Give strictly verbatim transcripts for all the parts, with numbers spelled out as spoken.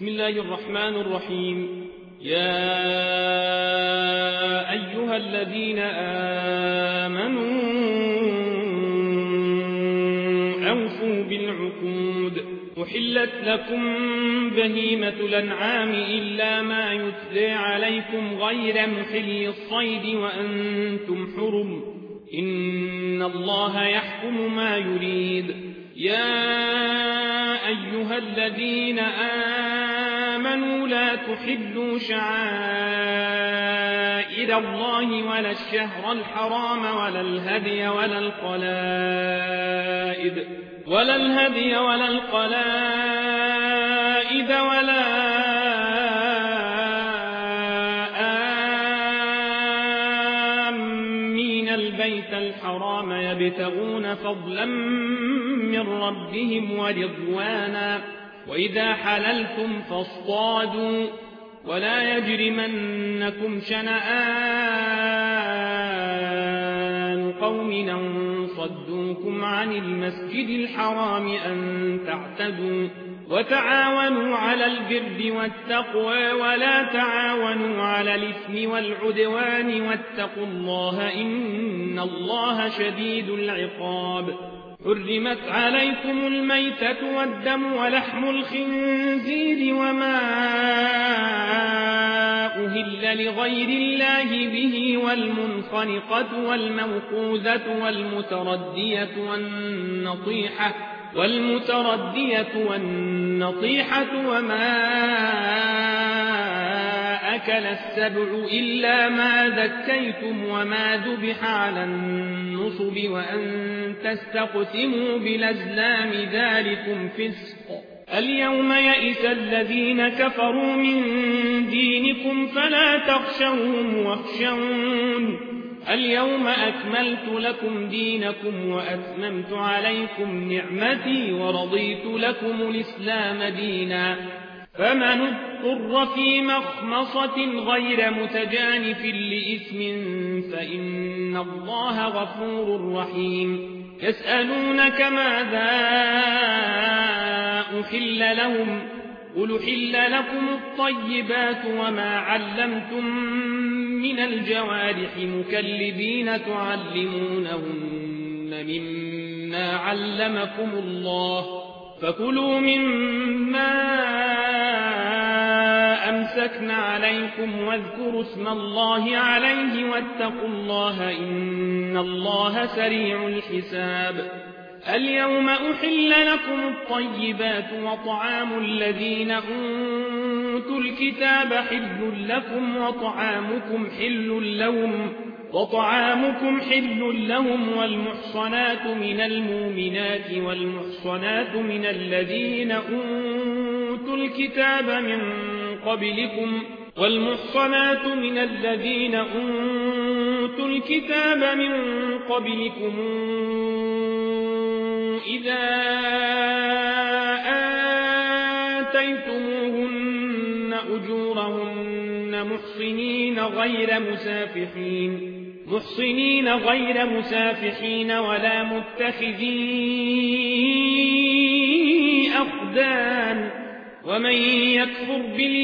بسم الله الرحمن الرحيم. يا أيها الذين آمنوا أوفوا بالعقود. أحلت لكم بهيمة الأنعام إلا ما يتلى عليكم غير محل الصيد وأنتم حرم، إن الله يحكم ما يريد. يا أيها الذين آمنوا لا تحلوا شعائر الله ولا الشهر الحرام ولا الهدي ولا القلائد ولا الهدي ولا القلائد ولا آمين البيت الحرام يبتغون فضلا من ربهم ورضوانا، وإذا حللتم فاصطادوا، ولا يجرمنكم شنآن قوم أن صدوكم عن المسجد الحرام أن تعتدوا، وتعاونوا على البر والتقوى ولا تعاونوا على الإثم والعدوان، واتقوا الله إن الله شديد العقاب. حرمت عليكم الميتة والدم ولحم الخنزير وما أهل لغير الله به، والمنخنقة والموقوذة والمتردية والنطيحة والمتردية والنطيحة وما أكل السبع إلا ما ذكيتم وما ذبح على النصب وأن تستقسموا بالأزلام ذلكم فسق. اليوم يئس الذين كفروا من دينكم فلا تخشوهم واخشون. اليوم أكملت لكم دينكم وأتممت عليكم نعمتي ورضيت لكم الإسلام دينا. فمن اضطر في مخمصة غير متجانف لإثم فإن الله غفور رحيم. يسألونك ماذا أحل لهم، قل أحل لكم الطيبات وما علمتم من الجوارح مكلبين تعلمونهن مما علمكم الله، فكلوا مما أمسكنا عليكم واذكروا اسم الله عليه واتقوا الله إن الله سريع الحساب. اليوم أحل لكم الطيبات وطعام الذين أوتوا الكتاب حل لكم وطعامكم حل لهم وطعامكم حل لهم والمحصنات من المؤمنات والمحصنات من الذين أوتوا الكتاب من قبلكم والمحصنات من الذين أوتوا الكتاب من قبلكم إذا آتيتموهن أجورهن محصنين غير مسافحين محصنين غير مسافحين ولا متخذي أخدان، ومن يكفر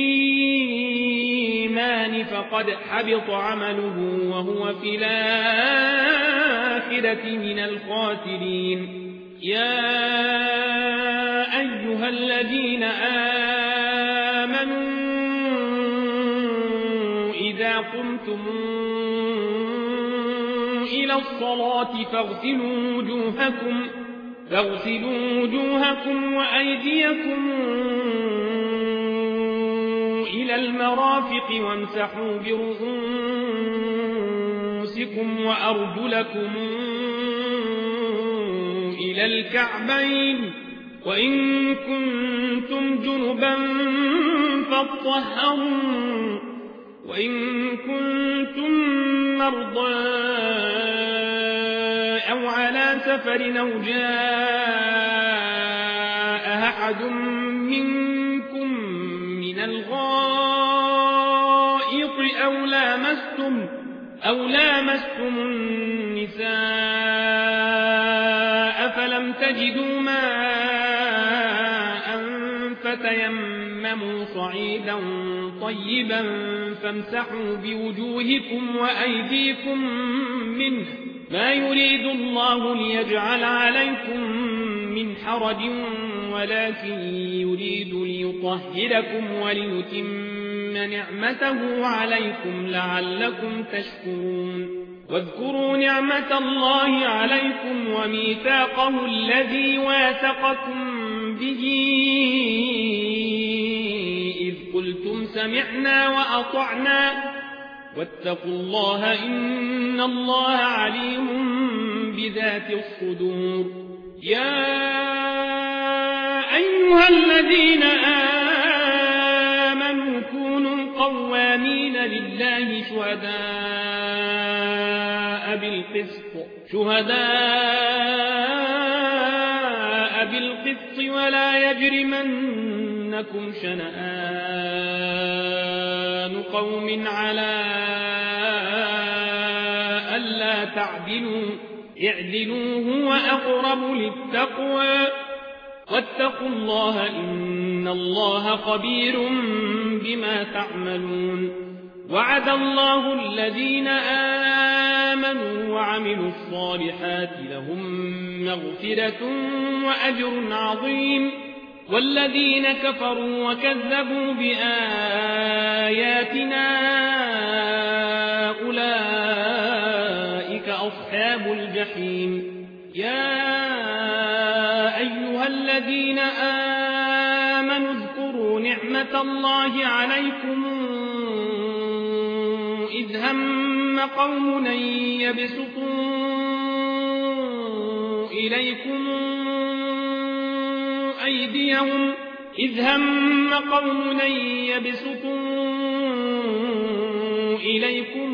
بالإيمان فقد حبط عمله وهو في الآخرة من الخاسرين. يا أيها الذين آمنوا إذا قمتم إلى الصلاة فاغسلوا وجوهكم فاغسلوا وجوهكم وأيديكم إلى المرافق وامسحوا برؤوسكم وأرجلكم إلى الكعبين، وإن كنتم جنبا فاطهروا، وإن كنتم مرضى أو على سفر أو جاء أحد منكم من الغائط أو لامستم أو لامستم النساء فلم تجدوا ماء فتيمموا فتيمموا صعيدا طيبا فامسحوا بوجوهكم وأيديكم منه ما يريد الله ليجعل عليكم من حرج ولكن يريد ليطهركم وليتم نعمته عليكم لعلكم تشكرون واذكروا نعمة الله عليكم وميثاقه الذي واثقكم به إذ قلتم سمعنا وأطعنا واتقوا الله إن الله عليم بذات الصدور يا أيها الذين آمنوا كونوا قوامين لله شهداء بالقسط شهداء بالقسط ولا يجرمنكم شنآن قوم على ألا تعدلوا اعدلوا هو أقرب للتقوى واتقوا الله إن الله خبير بما تعملون وعد الله الذين آمنوا وعملوا الصالحات لهم مغفرة وأجر عظيم والذين كفروا وكذبوا بآياتنا أولئك أصحاب الجحيم يا أيها الذين آمنوا اذكروا نعمة الله عليكم إذ هم قوم يبسطوا إليكم أيديهم إذ هم قوم يبسطوا إليكم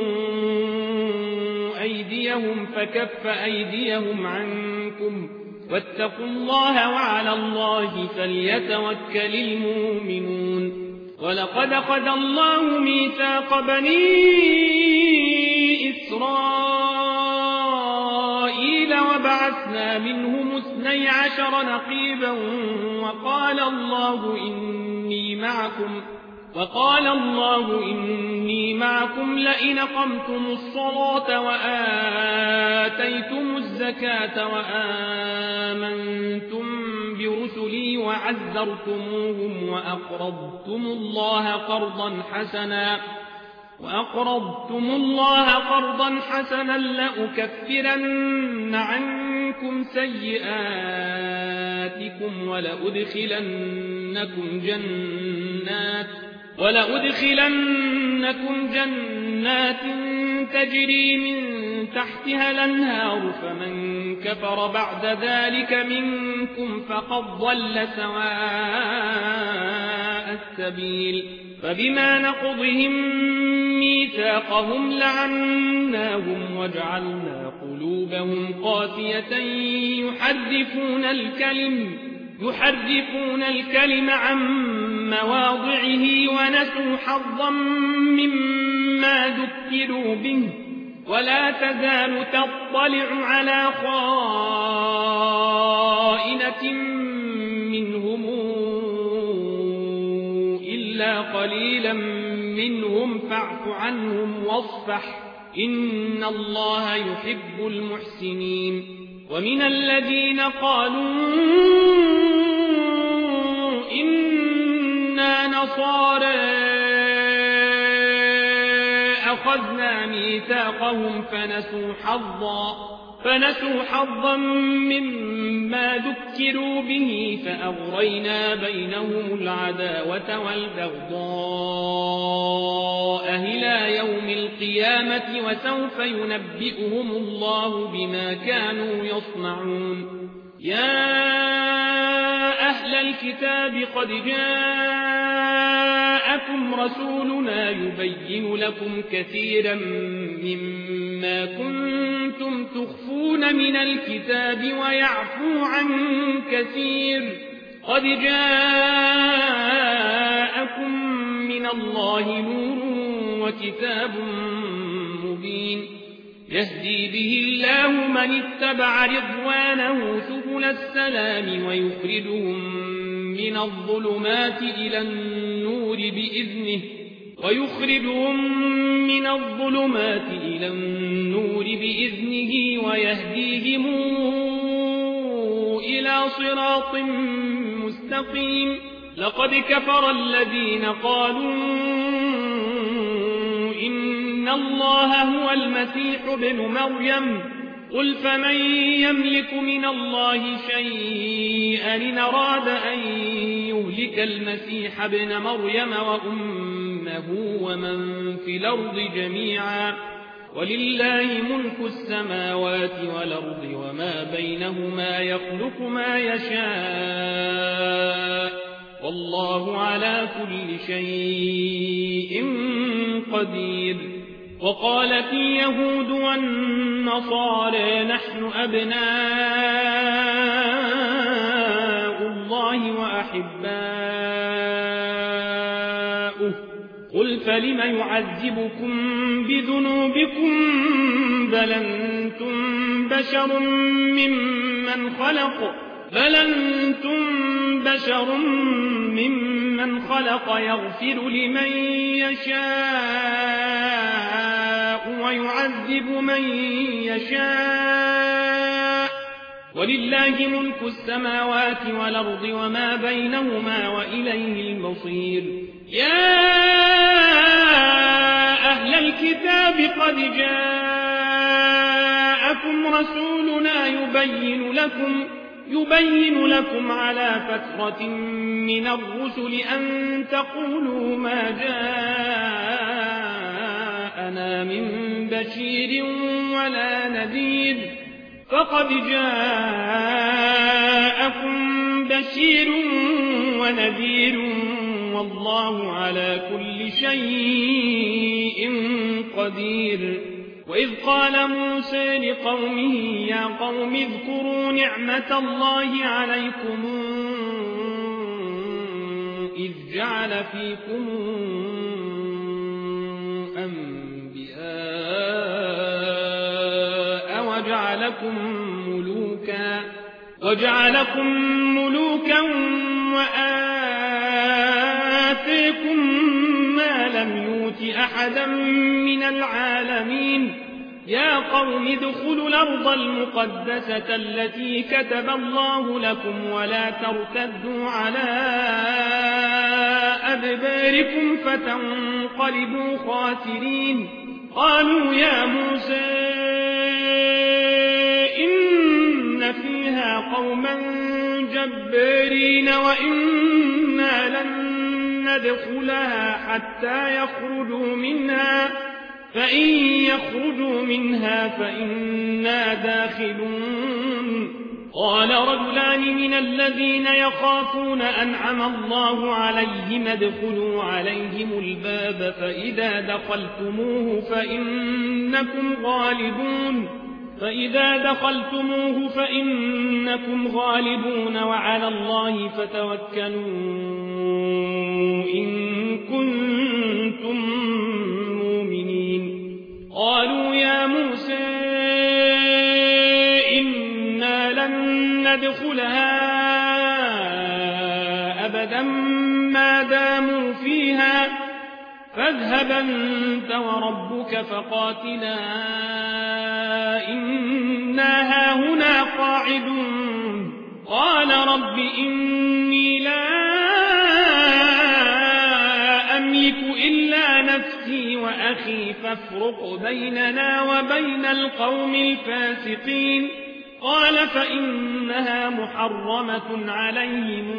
أيديهم فكف أيديهم عنكم واتقوا الله وعلى الله فليتوكل المؤمنون ولقد أخذ الله ميثاق بني إسرائيل وبعثنا منهم اثني عشر نقيبا وقال الله إني معكم وقال الله إني معكم لئن قمتم الصلاة وآتيتم الزكاة وآمنتم برسلي وعزرتموهم وأقرضتم الله قرضا حسنا وأقرضتم الله قرضا حسنا لأكفرن عنكم سيئاتكم ولأدخلنكم جنات ولأدخلنكم جنات تجري من تحتها الأنهار فمن كفر بعد ذلك منكم فقد ضل سواء السبيل فبما نقضهم ميثاقهم لعناهم وجعلنا قلوبهم قاسية يحرفون الكلم يحرفون الكلم عن مواضعه ونسوا حظا مما ذكروا به ولا تزال تطلع على خائنة منهم إلا قليلا منهم فاعف عنهم واصفح إن الله يحب المحسنين ومن الذين قالوا إنا نصارى أخذنا ميثاقهم فنسوا حظا فنسوا حظا مما ذكروا به فأغرينا بينهم العداوة والبغضاء إلى يوم القيامة وسوف ينبئهم الله بما كانوا يصنعون يا أهل الكتاب قد جاءكم رسولنا يبين لكم كثيرا مما كنتم تخفون من الكتاب ويعفو عن كثير قد جاءكم من الله نور وكتاب مبين يهدي به الله من اتبع رضوانه سبل السلام ويخرجهم من الظلمات إلى النور بإذنه ويخرجهم من الظلمات إلى النور بإذنه ويهديهم إلى صراط مستقيم. لقد كفر الذين قالوا إن الله هو المسيح ابن مريم قل فمن يملك من الله شيئا إن أراد أن يهلك المسيح ابن مريم وأمه ومن في الأرض جميعا ولله ملك السماوات والأرض وما بينهما يخلق ما يشاء والله على كل شيء قدير. وقالت اليهود والنصارى نحن أبناء الله وأحباؤه قل فلم يعذبكم بذنوبكم بل أنتم بشر ممن خلق بل أنتم بشر ممن خلق يغفر لمن يشاء ويعذب من يشاء ولله ملك السماوات والأرض وما بينهما وإليه المصير. يا أهل الكتاب قد جاءكم رسولنا يبين لكم يبين لكم على فترة من الرسل أن تقولوا ما جاءنا من بشير ولا نذير فقد جاءكم بشير ونذير والله على كل شيء قدير. وإذ قال موسى لقومه يا قوم اذكروا نعمة الله عليكم إذ جعل فيكم أنبياء وجعلكم ملوكا وجعلكم ملوكا وآتيكم ما لم يؤت أحدا من العالمين. يا قوم ادخلوا الأرض المقدسة التي كتب الله لكم ولا ترتدوا على أدباركم فتنقلبوا خاسرين. قالوا يا موسى إن فيها قوما جبارين وإنا لن ندخلها حتى يخرجوا منها فإن يخرجوا منها فإنا داخلون. قال رجلان من الذين يخافون أنعم الله عليهم ادخلوا عليهم الباب فإذا دخلتموه فإنكم غالبون فإذا دخلتموه فإنكم غالبون وعلى الله فتوكلوا إن كنتم مؤمنين. قالوا يا موسى إنا لن ندخلها أبدا ما داموا فيها فاذهب أنت وربك فقاتلا إنا هاهنا قاعدون. قال رب إني لا أملك إلا نفسي وأخي فافرق بيننا وبين القوم الفاسقين. قال فإنها محرمة عليهم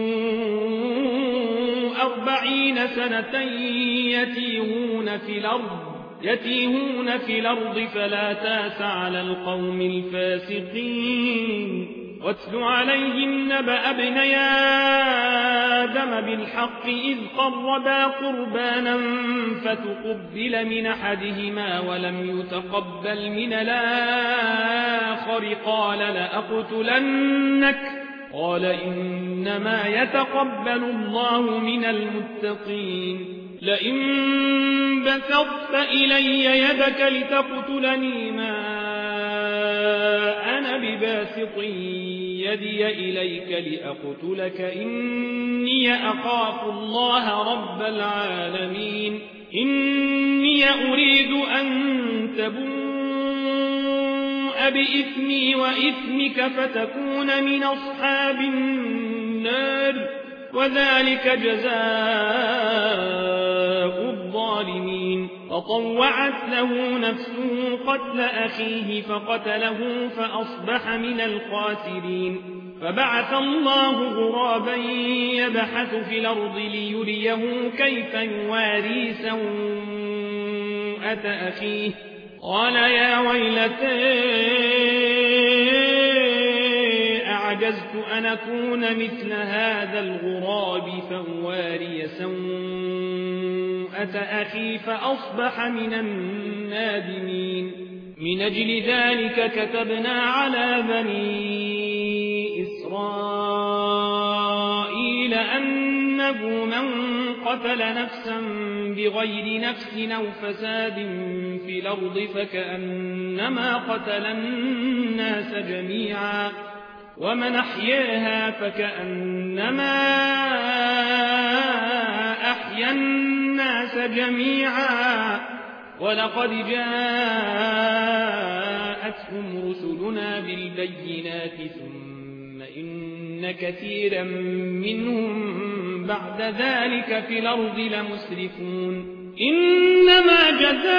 أربعين سنة يتيهون في الأرض يتيهون في الأرض فلا تاس على القوم الفاسقين. واتل عليهم نبأ ابني آدم بالحق إذ قربا قربانا فتقبل من أحدهما ولم يتقبل من الآخر قال لأقتلنك قال إنما يتقبل الله من المتقين. لئن بسطت إلي يدك لتقتلني ما أنا أنا بباسط يدي إليك لأقتلك إني أخاف الله رب العالمين إني أريد أن تبوء بإثمي وإثمك فتكون من أصحاب النار وذلك جزاء الظالمين فطوعت له نفسه قتل أخيه فقتله فأصبح من الخاسرين فبعث الله غرابا يبحث في الأرض ليريه كيف يواري سوءة أخيه قال يا ويلتى أعجزت أن أكون مثل هذا الغراب فأواري سوءة أخي فأصبح من النادمين من أجل ذلك كتبنا على بني إسرائيل أنه من قتل نفسا بغير نفس أو فساد في الأرض فكأنما قتل الناس جميعا ومن أحياها فكأنما أحيا الناس جميعا ولقد جاءتهم رسلنا بالبينات ثم إن كثيرا منهم بعد ذلك في الأرض لمسرفون إنما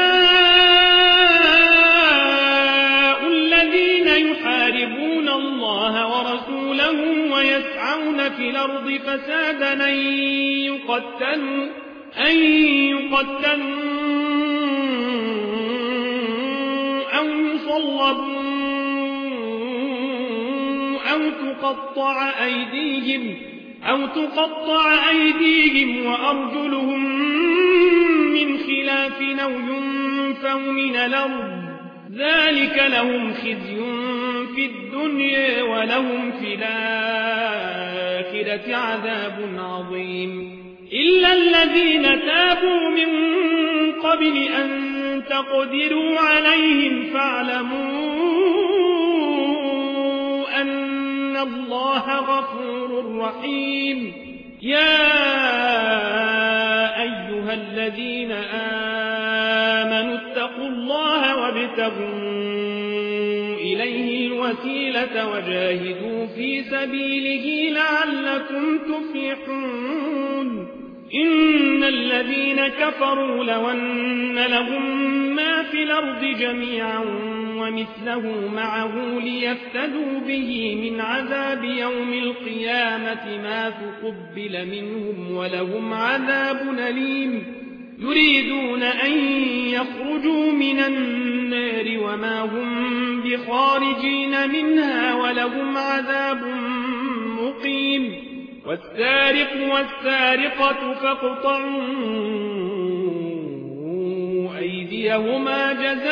جزاء الذين يحاربون الله ورسوله ويسعون في الأرض فسادا أن يقتلوا أن يقتلوا أو يصلبوا أو تقطع أيديهم أو تقطع أيديهم وأرجلهم من خلاف أو ينفوا من الأرض ذلك لهم خزي في الدنيا ولهم في الآخرة عذاب عظيم إلا الذين تابوا من قبل أن تقدروا عليهم فاعلموا أن الله غفور رحيم يا أيها الذين آمنوا اتقوا الله وابتغوا إليه الوسيلة وجاهدوا في سبيله لعلكم تفلحون إن الذين كفروا لو أن لهم ما في الأرض جميعا ومثله معه ليفتدوا به من عذاب يوم القيامة ما تقبل منهم ولهم عذاب أليم يريدون أن يخرجوا من النار وما هم بخارجين منها ولهم عذاب مقيم والسارق والسارقة فاقطعوا أيديهما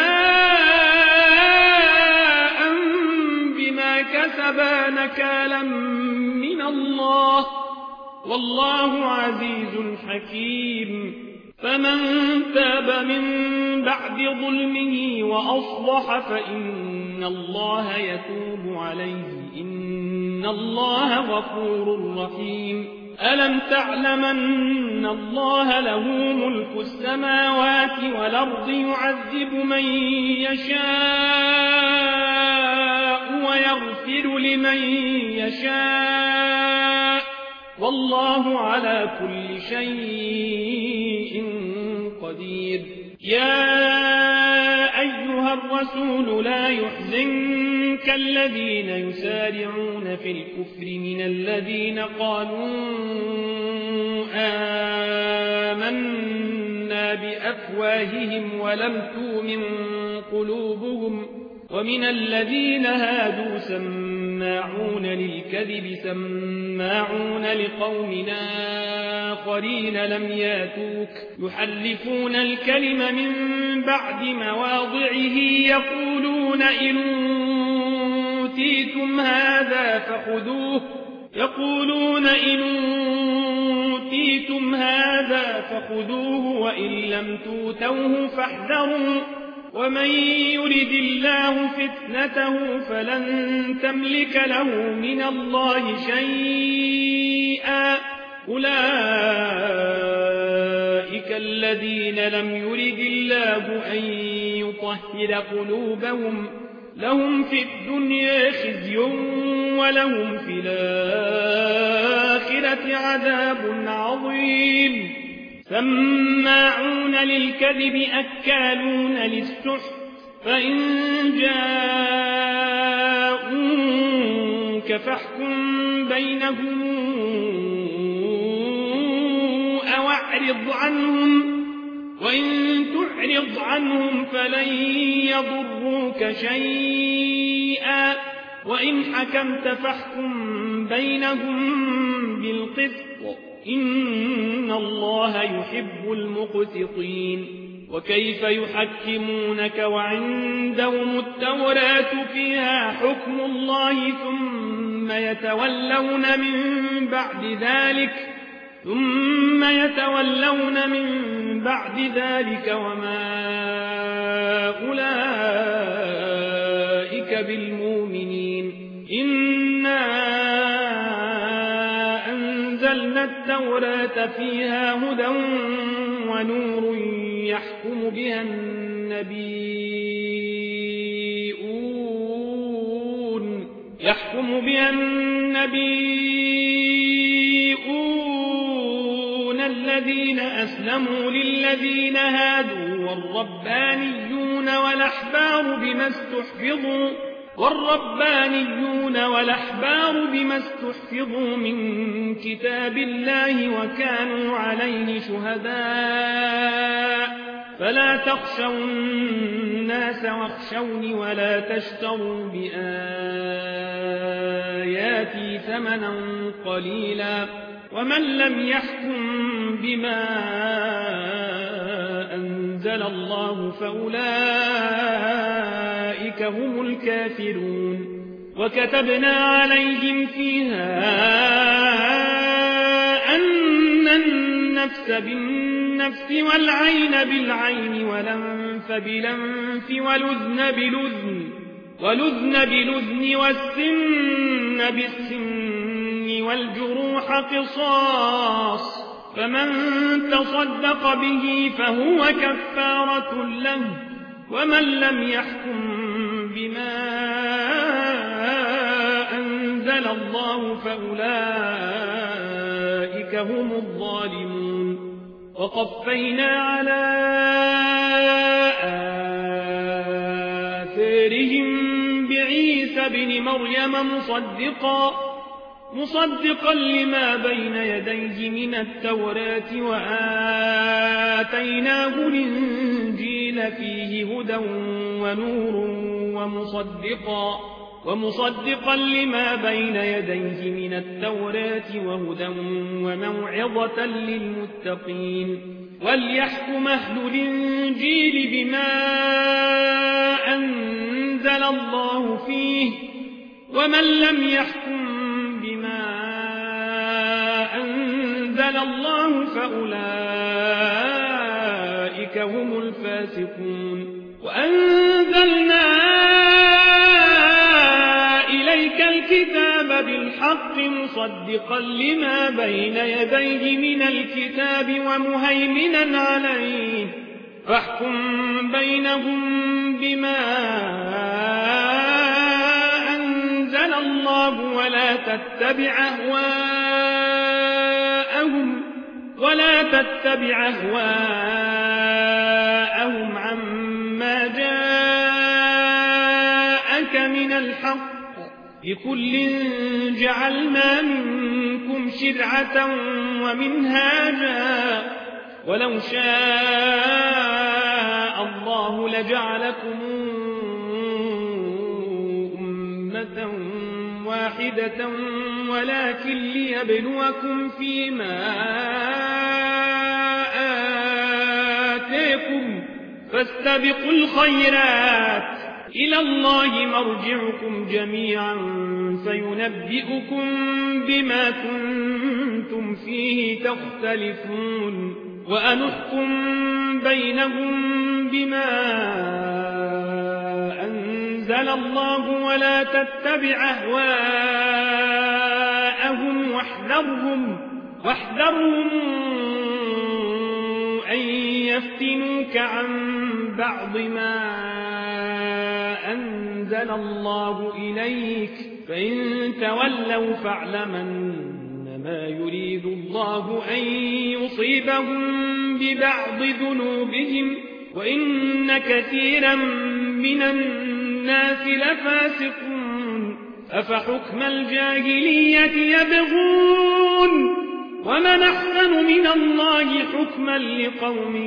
جزاء بما كسبا نكالا من الله والله عزيز حكيم فمن تاب من بعد ظلمه وأصلح فإن الله يتوب عليه إن الله غفور رحيم ألم تعلم أن الله له ملك السماوات والأرض يعذب من يشاء ويغفر لمن يشاء والله على كل شيء قدير يا أيها الرسول لا يحزنك الذين يسارعون في الكفر من الذين قالوا آمنا بأفواههم ولم تؤمن قلوبهم ومن الذين هادوا سماعون للكذب سماعون لقوم آخرين لم ياتوك يحلفون الكلم من بعد مواضعه يقولون إن أوتيتم هذا فخذوه يقولون إن أوتيتم هذا فخذوه وإن لم توتوه فاحذروا ومن يرد الله فتنته فلن تملك له من الله شيئا أولئك الذين لم يرد الله أن يطهر قلوبهم لهم في الدنيا خزي ولهم في الآخرة عذاب عظيم سماعون للكذب أكالون للسحت فإن جاءوك فاحكم بينهم أو أعرض عنهم وإن تعرض عنهم فلن يضروك شيئا وإن حكمت فاحكم بينهم بالقسط إن الله يحب المقسطين وكيف يحكمونك وعندهم التوراة فيها حكم الله ثم يتولون من بعد ذلك ثم يتولون من بعد ذلك وما أولئك بالمؤمنين إنا أنزلنا التوراة فيها هدى ونور يحكم بها النبيون يحكم بها النبيون الذين أسلموا للذين هادوا والربانيون والأحبار بما استحفظوا والربانيون والأحبار بما استحفظوا من كتاب الله وكانوا عليه شهداء فلا تخشوا الناس واخشوني ولا تشتروا بآياتي ثمنا قليلا ومن لم يحكم بما أنزل الله فأولئك هم الكافرون وكتبنا عليهم فيها أن النفس بالنفس والعين بالعين والأنف بالأنف والأذن بالأذن والأذن بالأذن والسن بالسن والجروح قصاص فمن تصدق به فهو كفارة له ومن لم يحكم بما أنزل الله فأولئك هم الظالمون وقفينا على آثارهم بعيسى بن مريم مصدقا مصدقا لما بين يديه من التوراة وآتيناه الإنجيل فيه هدى ونور ومصدقا ومصدقا لما بين يديه من التوراة وهدى وموعظة للمتقين وليحكم أهل الإنجيل بما أنزل الله فيه ومن لم يحكم بما أنزل الله فأولئك هم الفاسقون وأنزلنا إليك الكتاب بالحق مصدقا لما بين يديه من الكتاب ومهيمنا عليه فاحكم بينهم بما أنزل الله ولا تتبع أهواءهم ولا تتبع أهواءهم عما جاءك من الحق لكل جعلنا منكم شرعة ومنهاجا ولو شاء الله لجعلكم أمة واحدة ولكن ليبلوكم فيما آتاكم فاستبقوا الخيرات إلى الله مرجعكم جميعا فينبئكم بما كنتم فيه تختلفون وأنحكم بينهم بما أنزل الله ولا تتبع أهواءهم واحذرهم, واحذرهم أن يفتنوك عن بعض ما أنزل الله إليك فإن تولوا فاعلمن ما يريد الله أن يصيبهم ببعض ذنوبهم وإن كثيرا من الناس لفاسقون أفحكم الجاهلية يبغون ومن أحسن من الله حكما لقوم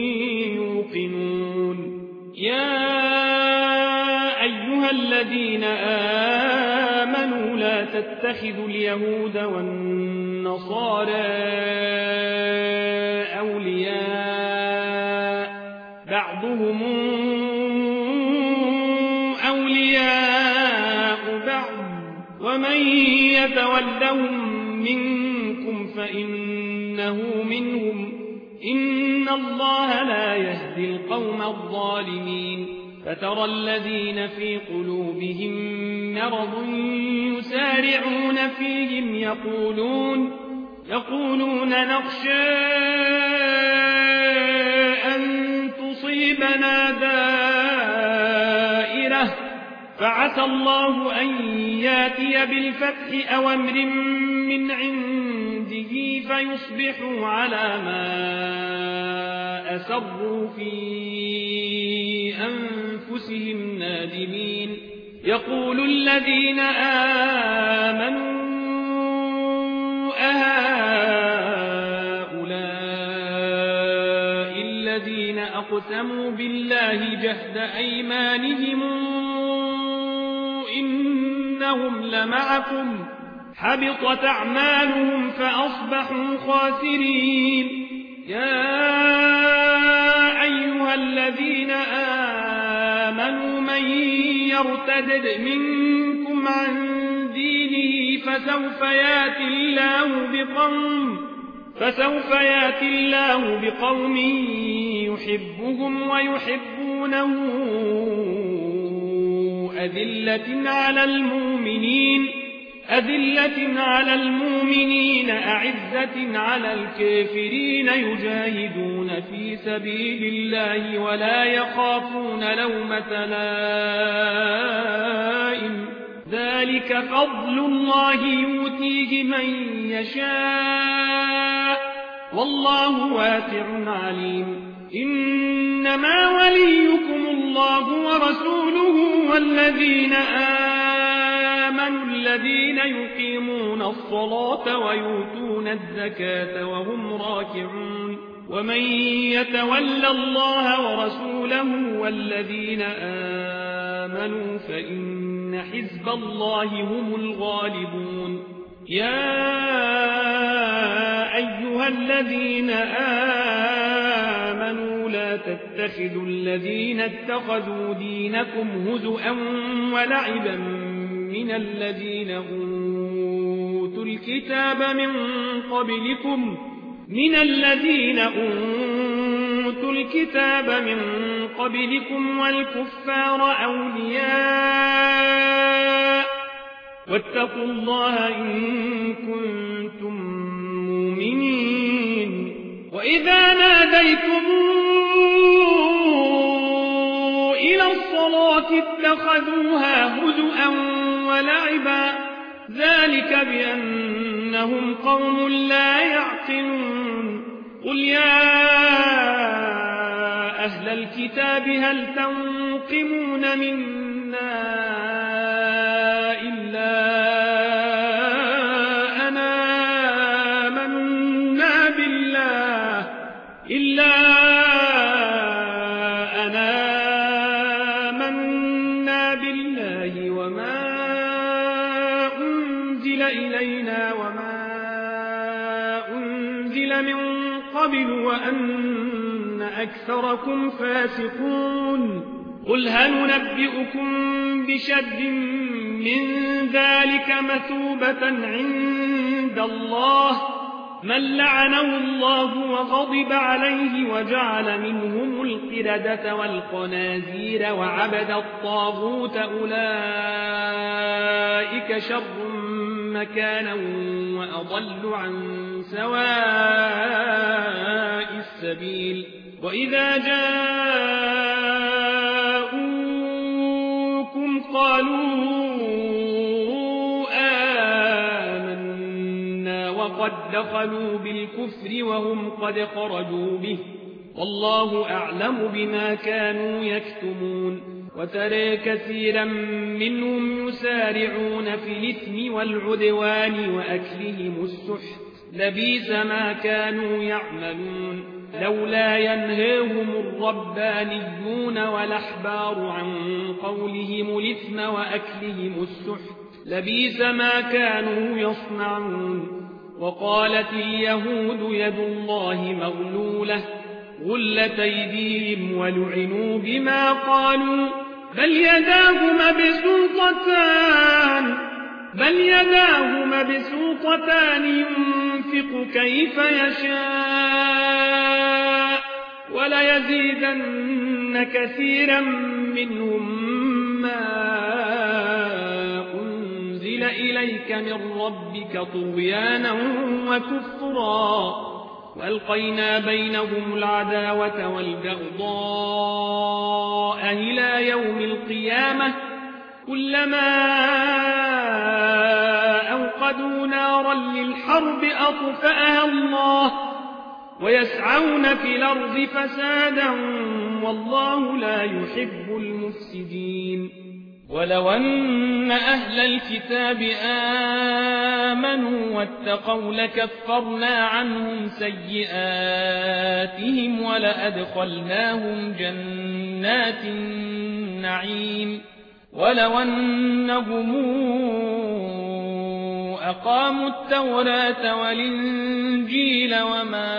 يوقنون يا أيها الذين آمنوا لا تتخذوا اليهود والنصارى أولياء بعضهم أولياء بعض ومن يتولهم منكم فإنه منهم إن الله لا يهدي القوم الظالمين فترى الذين في قلوبهم مرض يسارعون فيهم يقولون يقولون نخشى أن تصيبنا دائرة فعسى الله أن ياتي بالفتح أو أمر من عنده فيصبحوا على ما أسروا في أنفسهم نادمين يقول الذين آمنوا أهؤلاء الذين أقسموا بالله جهد أيمانهم إنهم لمعكم حبطت أعمالهم فأصبحوا خاسرين يا أيها الذين آمنوا من يرتد منكم عن دينه فسوف يأتي الله بقوم فسوف يأتي الله بقوم يحبهم ويحبونه أذلة على المؤمنين أذلة على المؤمنين أعزة على الكافرين يجاهدون في سبيل الله ولا يخافون لومة لائم ذلك فضل الله يؤتيه من يشاء والله واسع عليم إنما وليكم الله ورسوله والذين آمنوا الذين يقيمون الصلاة ويؤتون الزكاة وهم راكعون ومن يتول الله ورسوله والذين آمنوا فإن حزب الله هم الغالبون يا أيها الذين آمنوا لا تتخذوا الذين اتخذوا دينكم هزؤا ولعبا من الذين أوتوا الكتاب من قبلكم من الذين أوتوا الكتاب من قبلكم والكفار أولياء واتقوا الله إن كنتم مؤمنين وإذا ناديتم إلى الصلاة اتخذوها هزؤا ولعبا ذلك بأنهم قوم لا يعقلون قل يا أهل الكتاب هل تنقمون منا إلا أنا آمنا بالله إلا أنا آمنا بالله وما أنزل إلينا وما أنزل من قبل وأن أكثركم فاسقون قل هل ننبئكم بشر من ذلك مثوبة عند الله من لعنه الله وغضب عليه وجعل منهم القردة والخنازير وعبد الطاغوت أولئك شر مكانا وأضل عن سواء السبيل وإذا جاءوكم قالوا آمنا وقد دخلوا بالكفر وهم قد خرجوا به والله أعلم بما كانوا يكتمون وترى كثيرا منهم يسارعون في الإثم والعدوان وأكلهم السحت لبئس ما كانوا يعملون لولا ينهاهم الربانيون والأحبار عن قولهم الإثم وأكلهم السحت لبئس ما كانوا يصنعون وقالت اليهود يد الله مغلولة غلت أيديهم ولعنوا بما قالوا بل يداه مبسوطتان بل يداه مبسوطتان ينفق كيف يشاء وليزيدن كثيرا منهم ما أنزل إليك من ربك طغيانا وكفرا وألقينا بينهم العداوة والبغضاء إلى يوم القيامة كلما أوقدوا نارا للحرب أطفأها الله ويسعون في الأرض فسادا والله لا يحب المفسدين ولو أن أهل الكتاب آمنوا واتقوا لكفرنا عنهم سيئاتهم ولأدخلناهم جنات النعيم ولو أنهم أقاموا التوراة والإنجيل وما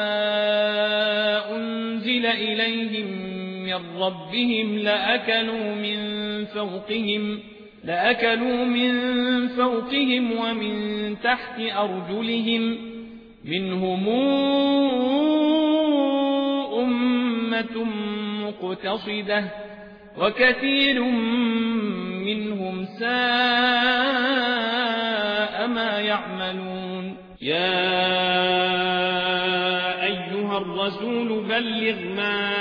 أنزل إليهم من ربهم لأكلوا من فوقهم لأكلوا من فوقهم ومن تحت أرجلهم منهم أمة مقتصدة وكثير منهم ساء ما يعملون يا أيها الرسول بلغ ما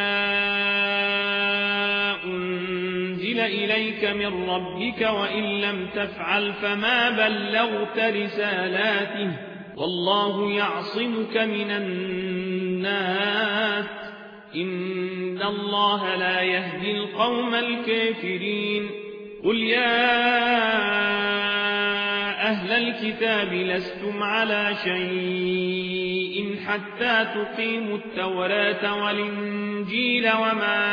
أنزل إليك من ربك وإن لم تفعل فما بلغت رسالاته والله يعصمك من الناس إن الله لا يهدي القوم الكافرين قل يا أهل الكتاب لستم على شيء حتى تقيموا التوراة والإنجيل وما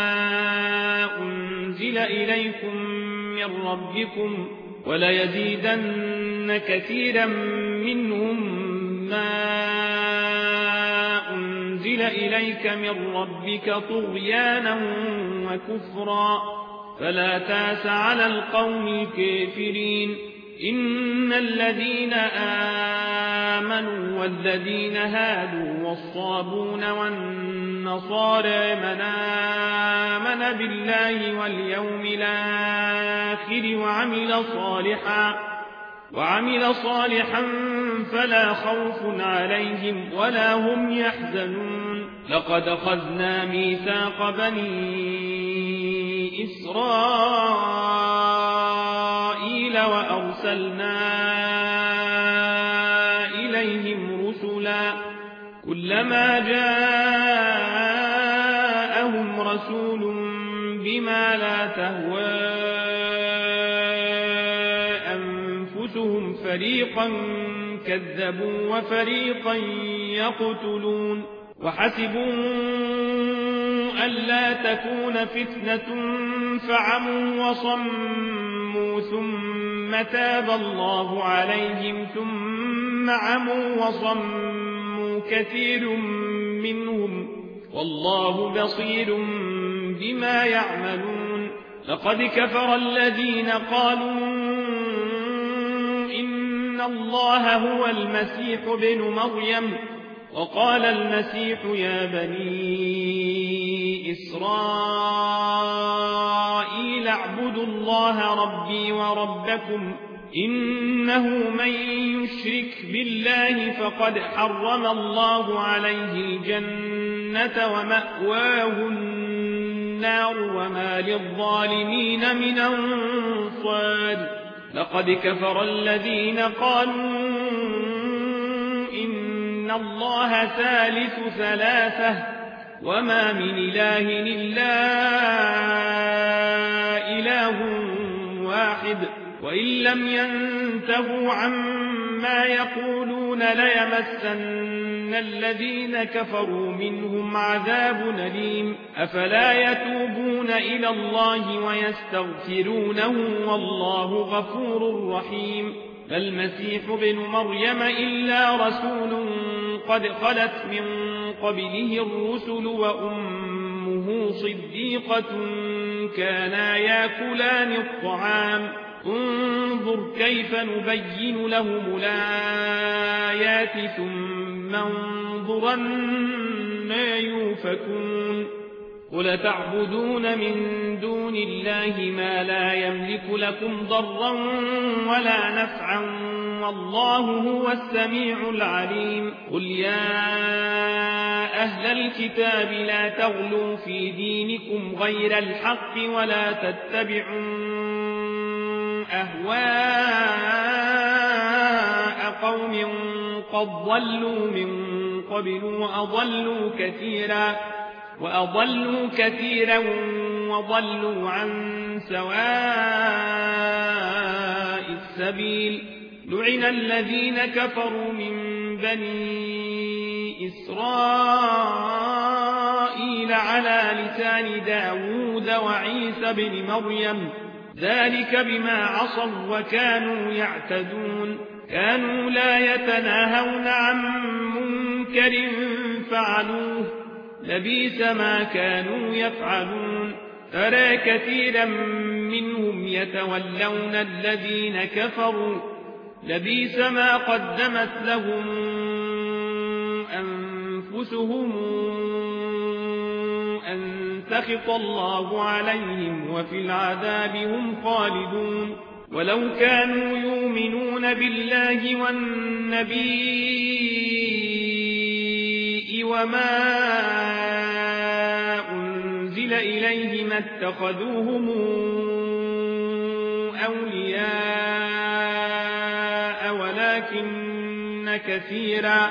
أنزل إليكم من ربكم وليزيدن كثيرا منهم ما أنزل إليك من ربك طغيانا وكفرا فلا تاس على القوم الكافرين إن الذين آمنوا والذين هادوا والصابون والنصارى من آمن بالله واليوم الآخر وعمل صالحا وعمل صالحا فلا خوف عليهم ولا هم يحزنون لقد أخذنا ميثاق بني إسرائيل وأرسلنا إليهم رسلا كلما جاءهم رسول بما لا تهوى أنفسهم فريقا كذبوا وفريقا يقتلون وحسبوا ألا تكون فتنة فعموا وصموا ثم تاب الله عليهم ثم عموا وصموا كثير منهم والله بصير بما يعملون لقد كفر الذين قالوا إن إن الله هو المسيح ابن مريم. وقال المسيح يا بني إسرائيل اعبدوا الله ربي وربكم إنه من يشرك بالله فقد حرم الله عليه الجنة ومأواه النار وما للظالمين من أنصار. لقد كفر الذين قالوا إن الله ثالث ثلاثة وما من إله إلا إله واحد وإن لم ينتهوا عما يقولون ليمسن الذين كفروا منهم عذاب أليم. أفلا يتوبون إلى الله ويستغفرونه والله غفور رحيم. فالمسيح ابن مريم إلا رسول قد خلت من قبله الرسل وأمه صديقة كانا يأكلان الطعام. انظر كيف نبين لهم الآيات ثم انظر أنى يؤفكون. قل تعبدون من دون الله ما لا يملك لكم ضرا ولا نفعا والله هو السميع العليم. قل يا أهل الكتاب لا تغلوا في دينكم غير الحق ولا تتبعوا أهواء قوم قد ضلوا من قبل وأضلوا كثيرا وأضلوا كثيرا وضلوا عن سواء السبيل. لعن الذين كفروا من بني إسرائيل على لسان داود وعيسى بن مريم ذلك بما عصوا وكانوا يعتدون. كانوا لا يتناهون عن منكر فعلوه لبئس ما كانوا يفعلون. ترى كثيرا منهم يتولون الذين كفروا لبئس ما قدمت لهم أنفسهم أن سخط الله عليهم وفي العذاب هم خالدون. ولو كانوا يؤمنون بالله والنبي وما أنزل إليه ما اتخذوهم أولياء ولكن كثيرا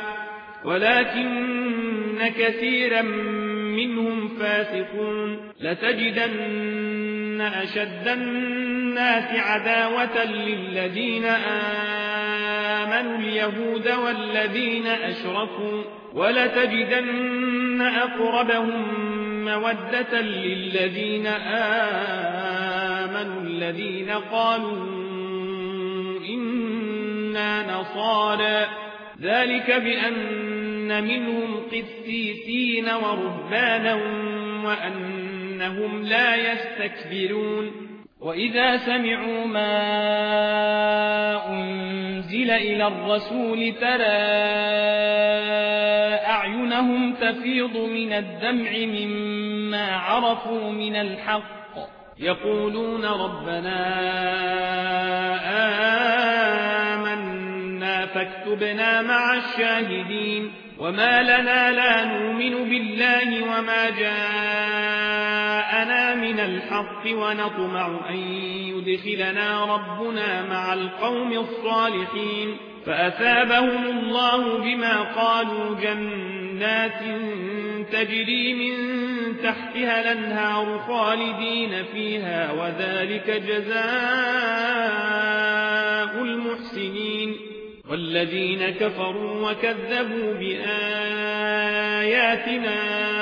ولكن كثيرا منهم فاسقون. لتجدن أشد الناس عداوة للذين آمنوا اليهود والذين أشركوا ولتجدن أقربهم مودة للذين آمنوا الذين قالوا إنا نصارى ذلك بأن منهم قسيسين ورهبانا وأنهم لا يستكبرون. وإذا سمعوا ما أنزل إلى الرسول ترى أعينهم تفيض من الدمع مما عرفوا من الحق يقولون ربنا آمنا فاكتبنا مع الشاهدين. وما لنا لا نؤمن بالله وما جاءنا من الحق ونطمع أن يدخلنا ربنا مع القوم الصالحين. فأثابهم الله بما قالوا جنات تجري من تحتها الأنهار خالدين فيها وذلك جزاء المحسنين. والذين كفروا وكذبوا بآياتنا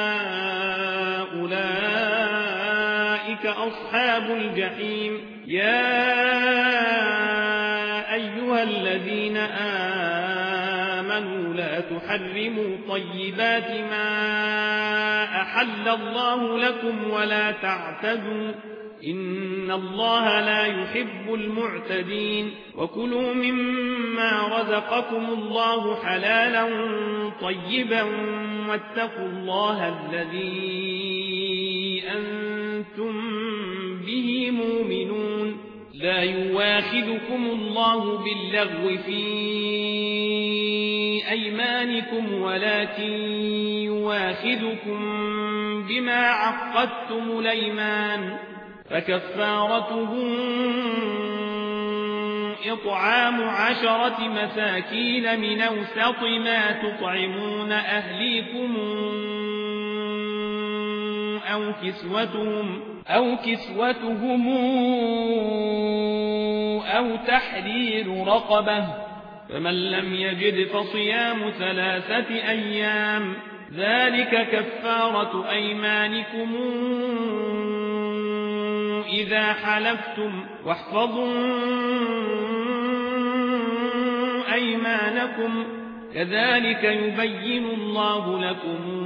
أولئك أصحاب الجحيم. يا أيها الذين آمنوا لا تحرموا طيبات ما أحل الله لكم ولا تعتدوا إن الله لا يحب المعتدين وكلوا مما رزقكم الله حلالا طيبا واتقوا الله الذي أنتم به مؤمنون لا يواخذكم الله باللغو في أيمانكم ولكن يواخذكم بما عقدتم الأيمان فكفارته إطعام عشرة مساكين من أوسط ما تطعمون أهليكم أو كسوتهم أو كسوتهم أو تحرير رقبة فمن لم يجد فصيام ثلاثة أيام ذلك كفارة أيمانكم إذا حلفتم واحفظوا أيمانكم كذلك يبين الله لكم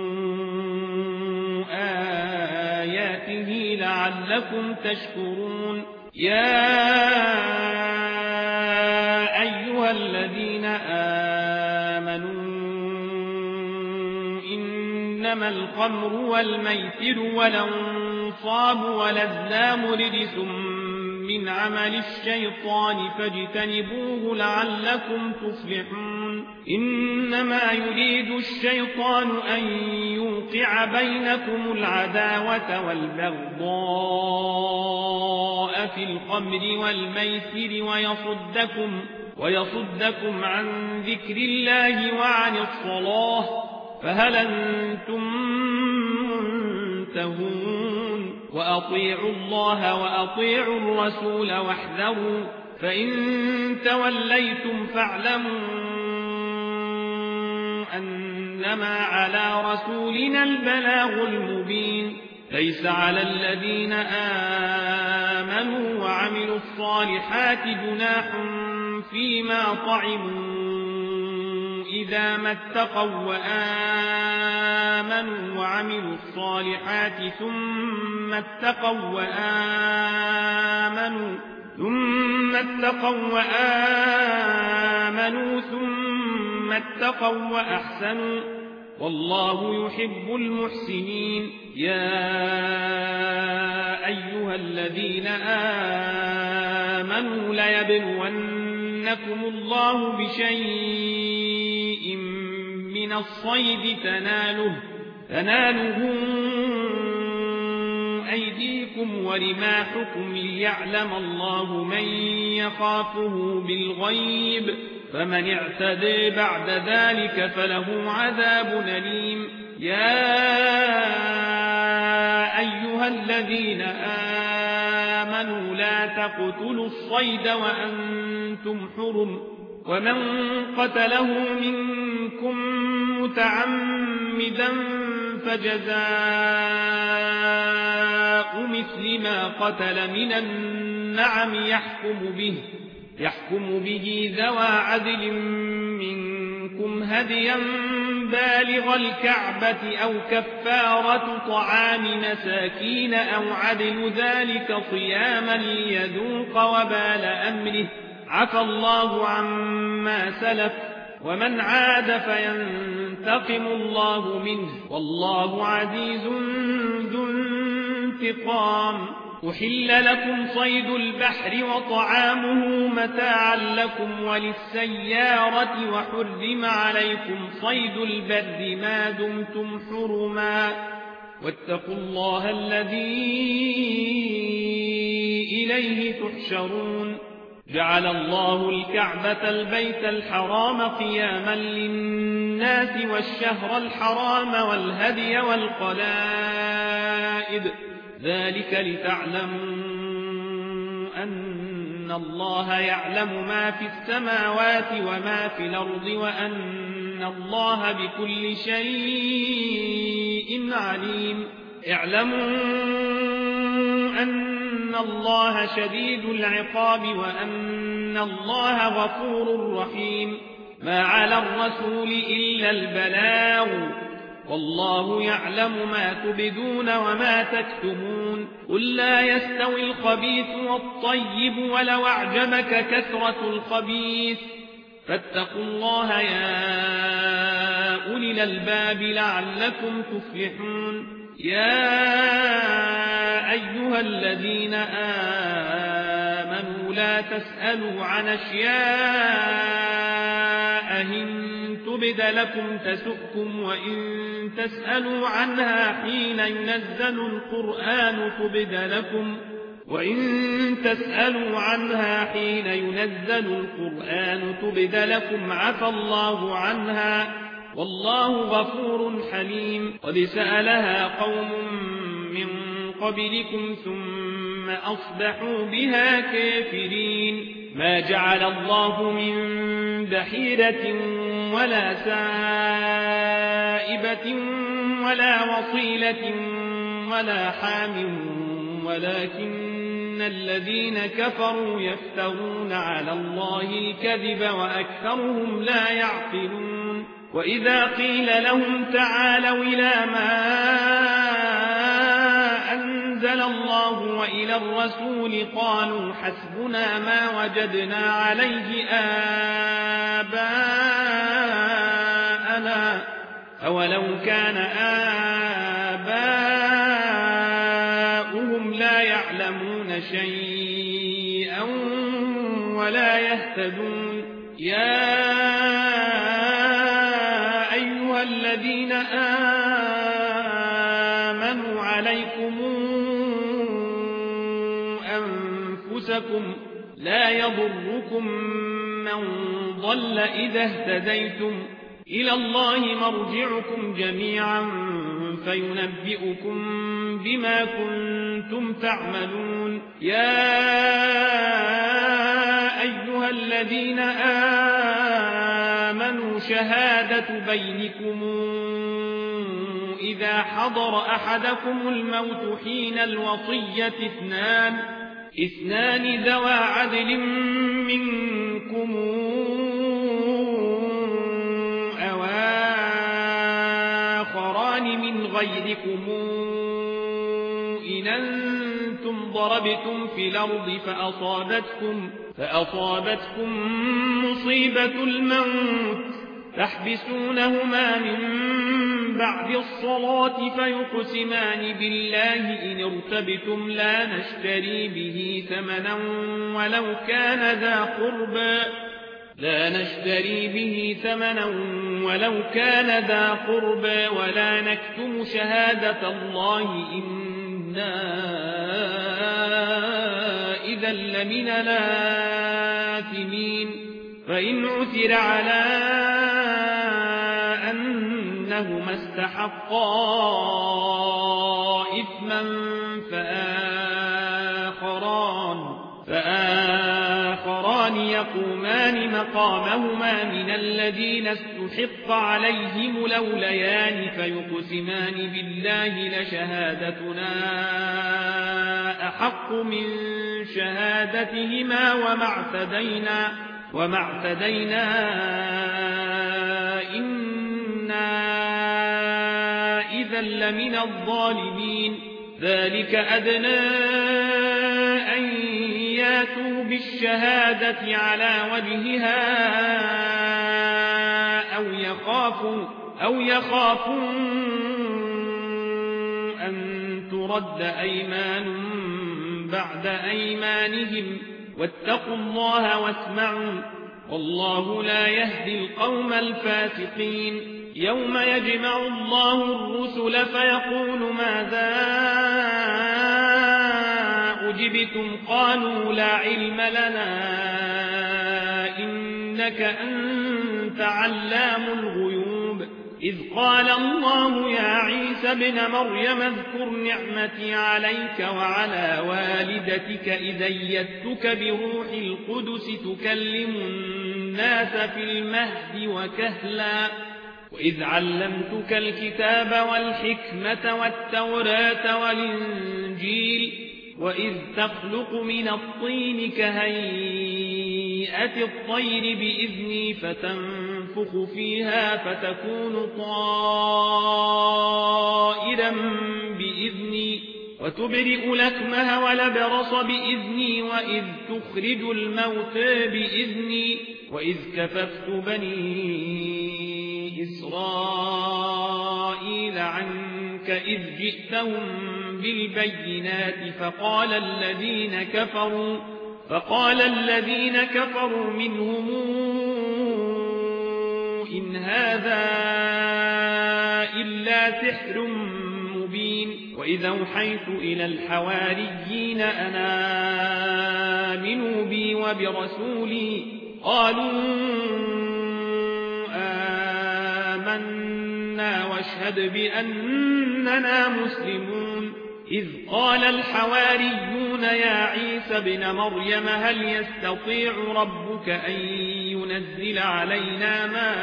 آياته لعلكم تشكرون يا أيها الذين آمنوا إنما الخمر والميسر والأنصاب والأزلام رجس من عمل الشيطان فاجتنبوه لعلكم تفلحون إنما يريد الشيطان أن يوقع بينكم العداوة والبغضاء في الخمر والميسر ويصدكم, ويصدكم عن ذكر الله وعن الصلاة فهل أنتم منتهون وأطيعوا الله وأطيعوا الرسول واحذروا فإن توليتم فاعلموا أنما على رسولنا البلاغ المبين ليس على الذين آمنوا وعملوا الصالحات جناح فيما طعموا إذا ما اتقوا وآمنوا وعملوا الصالحات ثم اتقوا وآمنوا ثم اتقوا وآمنوا ثم اتقوا وأحسنوا والله يحب المحسنين يا أيها الذين آمنوا ليبلونكم الله بشيء من الصيد تناله تناله أيديكم ورماحكم ليعلم الله من يخافه بالغيب فمن اعتدى بعد ذلك فله عذاب أليم يا أيها الذين آمنوا لا تقتلوا الصيد وأنتم حرم ومن قتله منكم متعمدا فجزاء مثل ما قتل من النعم يحكم به يحكم به ذوى عدل منكم هديا بالغ الكعبة أو كفارة طعام مساكين أو عدل ذلك صياما ليذوق وبال أمره عفى الله عما سلف ومن عاد فينتقم الله منه والله عزيز ذو انتقام أحل لكم صيد البحر وطعامه متاعا لكم وللسيارة وحرم عليكم صيد البر ما دمتم حرما واتقوا الله الذي إليه تحشرون جعل الله الكعبة البيت الحرام قياما للناس والشهر الحرام والهدي والقلائد ذلك لتعلموا أن الله يعلم ما في السماوات وما في الأرض وأن الله بكل شيء عليم اعلموا أن الله شديد العقاب وأن الله غفور رحيم ما على الرسول إلا البلاغ والله يعلم ما تبدون وما تكتمون قل لا يستوي الخبيث والطيب ولو أعجبك كثرة الخبيث فاتقوا الله يا أولي الألباب لعلكم تفلحون يا أيها الذين آمنوا لا تسألوا عن أشياء إن تبد لكم تسؤكم وإن تسألوا عنها حين ينزل القرآن تبد لكم وإن تسألوا عنها حين ينزل القرآن تبد لكم عفى الله عنها والله غفور حليم قد سألها قوم من قبلكم ثم أصبحوا بها كافرين ما جعل الله من بحيرة ولا سائبة ولا وصيلة ولا حام ولكن الذين كفروا يفترون على الله الكذب وأكثرهم لا يعقلون وإذا قيل لهم تعالوا إلى ما أنزل الله وإلى الرسول قالوا حسبنا ما وجدنا عليه آباءنا أولو كان آباؤهم لا يعلمون شيئا ولا يهتدون يا أيها الذين آمنوا عليكم أنفسكم لا يضركم من ضل إذا اهتديتم إلى الله مرجعكم جميعا فينبئكم بما كنتم تعملون يا أيها الذين آمنوا شهادة بينكم إذا حضر أحدكم الموت حين الوصية اثنان اثنان ذوى عدل منكم أو آخران من غيركم إن أنتم ضربتم في الأرض فأصابتكم, فأصابتكم مصيبة الموت تحبسونهما من بعد الصلاة فيقسمان بالله إن ارتبتم لا نشتري به ثمنا ولو كان ذا قربى لا نشتري به ثمنا ولو كان ذا قربى ولا نكتم شهادة الله إنا إذا لمن الآثمين فإن عثر على أنهما استحقا إثما فآخران, فآخران يقومان مقامهما من الذين استحق عليهم الأوليان فيقسمان بالله لشهادتنا أحق من شهادتهما وما اعتدينا, وما اعتدينا إنا إذا لمن الظالمين ذلك أدنى أن ياتوا بالشهادة على وجهها أو يخافوا, أو يخافوا أن ترد أيمان بعد أيمانهم واتقوا الله واسمعوا والله لا يهدي القوم الفاسقين يوم يجمع الله الرسل فيقول ماذا أجبتم قالوا لا علم لنا إنك أنت علام الغيوب إذ قال الله يا عيسى ابن مريم اذكر نعمتي عليك وعلى والدتك إذ أيدتك بروح القدس تكلم الناس في المهد وكهلا وإذ علمتك الكتاب والحكمة والتوراة والإنجيل وإذ تخلق من الطين كهيئة الطير بإذني فتنفخ فتنفخ فيها فتكون طائرا بإذني وتبرئ الأكمه والأبرص بإذني وإذ تخرج الموتى بإذني وإذ كففت بني إسرائيل عنك إذ جئتهم بالبينات فقال الذين كفروا فقال الذين كفروا منهم إن هذا إلا سحر مبين وإذا أوحيت إلى الحواريين أن آمنوا بي وبرسولي قالوا آمنا واشهد بأننا مسلمون إذ قال الحواريون يا عيسى ابن مريم هل يستطيع ربك أن ينزل علينا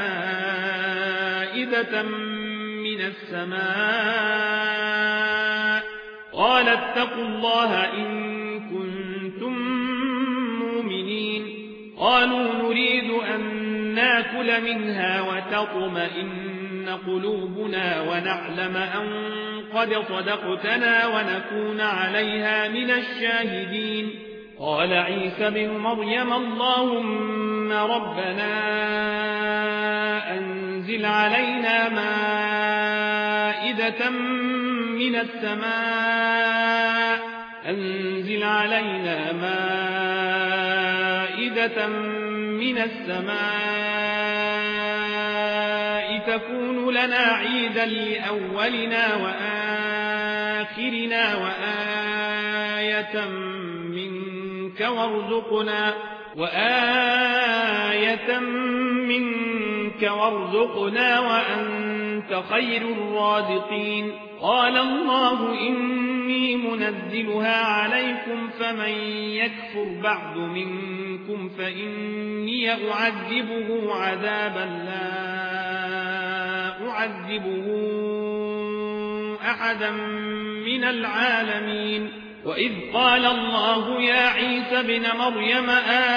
مائدة من السماء قال اتقوا الله إن كنتم مؤمنين قالوا نريد أن ناكل منها وتطمئن قلوبنا ونعلم أن قد صدقتنا ونكون عليها من الشاهدين قال عيسى بن مريم اللهم ربنا أنزل علينا مائدة من السماء أنزل علينا مائدة من السماء تكون لنا عيدا لأولنا وآخرنا وآية منك وارزقنا وآية منك وارزقنا وأنت خير الرازقين قال الله إني منزلها عليكم فمن يكفر بعد منكم فإني أعذبه عذابا لا أعذبه أحدا من العالمين وإذ قال الله يا عيسى بن مريم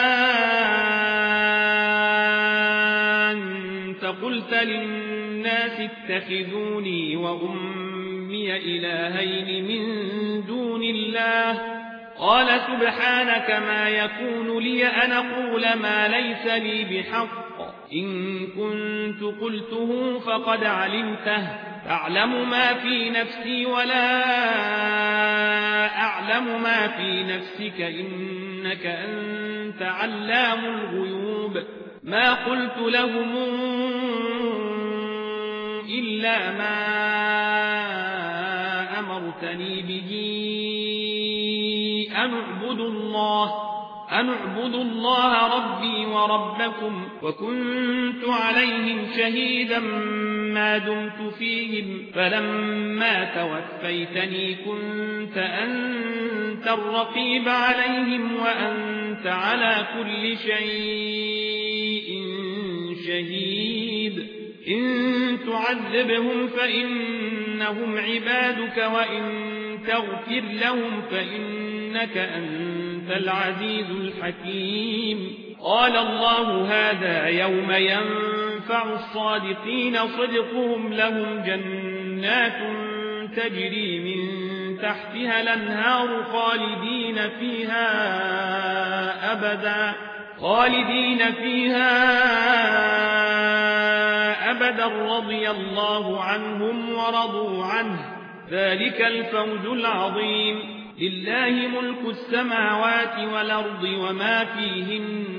أنت قلت للناس اتخذوني وأمي إلهين من دون الله قال سبحانك ما يكون لي أن أقول ما ليس لي بحق إن كنت قلته فقد علمته تعلم ما في نفسي ولا أعلم ما في نفسك إنك أنت علام الغيوب ما قلت لهم إلا ما أمرتني به أن اعبدوا الله أن اعبدوا الله ربي وربكم وكنت عليهم شهيدا ما دمت فيهم فلما توفيتني كنت أنت الرقيب عليهم وأنت على كل شيء شهيد إن تعذبهم فإنهم عبادك وإن تغفر لهم فإنك أنت العزيز الحكيم قال الله هذا يوم ينفع الصادقين صدقهم لهم جنات تجري من تحتها الأنهار خالدين فيها أبدا خالدين فيها أبدا رضي الله عنهم ورضوا عنه ذلك الفوز العظيم لله ملك السماوات والأرض وما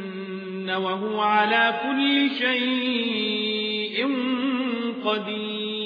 فيهن وهو على كل شيء قدير